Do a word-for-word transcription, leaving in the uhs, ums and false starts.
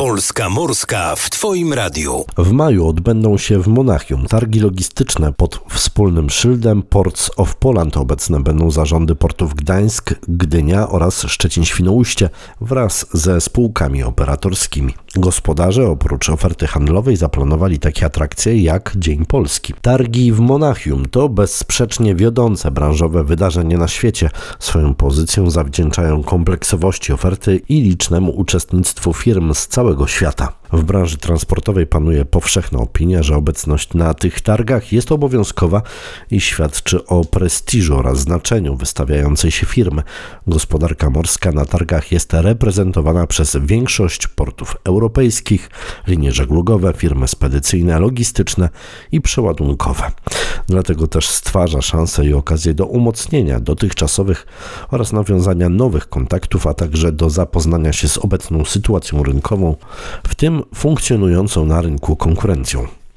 Polska Morska w Twoim radiu. W maju odbędą się w Monachium targi logistyczne pod wspólnym szyldem Ports of Poland. Obecne będą zarządy portów Gdańsk, Gdynia oraz Szczecin-Świnoujście wraz ze spółkami operatorskimi. Gospodarze oprócz oferty handlowej zaplanowali takie atrakcje jak Dzień Polski. Targi w Monachium to bezsprzecznie wiodące branżowe wydarzenie na świecie. Swoją pozycję zawdzięczają kompleksowości oferty i licznemu uczestnictwu firm z całego świata. W branży transportowej panuje powszechna opinia, że obecność na tych targach jest obowiązkowa i świadczy o prestiżu oraz znaczeniu wystawiającej się firmy. Gospodarka morska na targach jest reprezentowana przez większość portów europejskich, linie żeglugowe, firmy spedycyjne, logistyczne i przeładunkowe. Dlatego też stwarza szansę i okazję do umocnienia dotychczasowych oraz nawiązania nowych kontaktów, a także do zapoznania się z obecną sytuacją rynkową, w tym funkcjonującą na rynku konkurencją.